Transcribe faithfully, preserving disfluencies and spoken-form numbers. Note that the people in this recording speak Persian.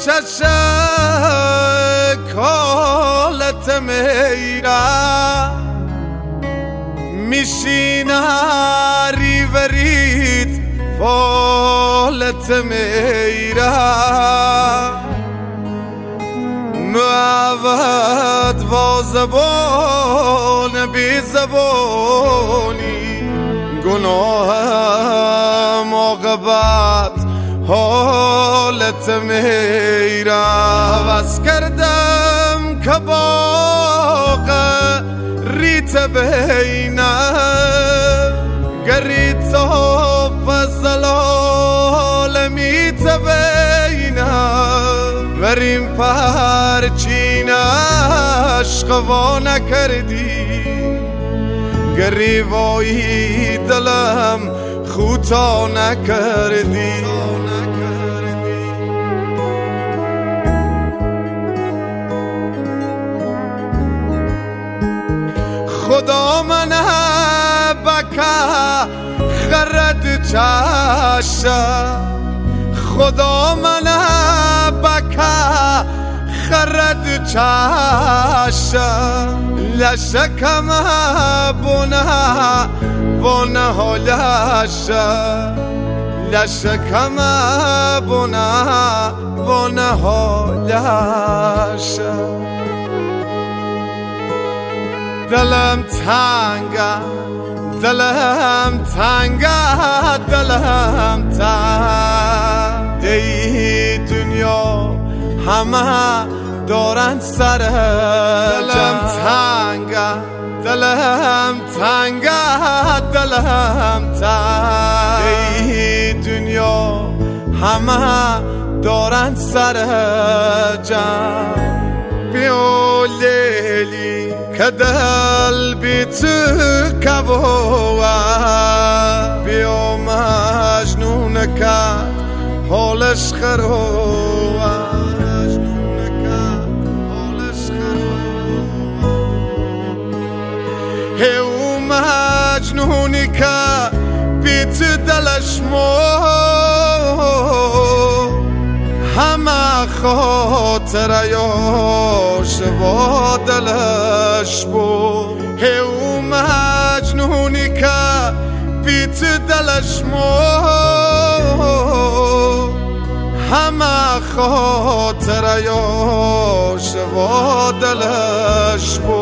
کالت میرا میشینا ریورید فالت میرا معود و زبان بی زبانی گناهم عاقبت حالت میرا عوض کردم که باغ ریت بینه گریت و فضلال میت بینه وریم پرچین عشق و نکردی گریوایی دلم خوتا نکردی خدا من بکا خرد چاشا خدا من بکا خرد چاشا لشکم بونه بونه لشا لشکم بونه بونه لشا دلم تنگه دلم تنگه دلم تنگ ای دنیا همه دارن سر دلم تنگه دلم تنگه دلم تنگ ای دنیا همه دارن سر جم بیو لیلی که دل بی تو کبوه بیو مجنون کد حالش خروه مجنون کد حالش خروه هیو مجنونی که بی تو دلش مو همه خاطر یاش و دلش بود هیو مجنونی که بیت دلش مو همه خاطر یاش و دلش بود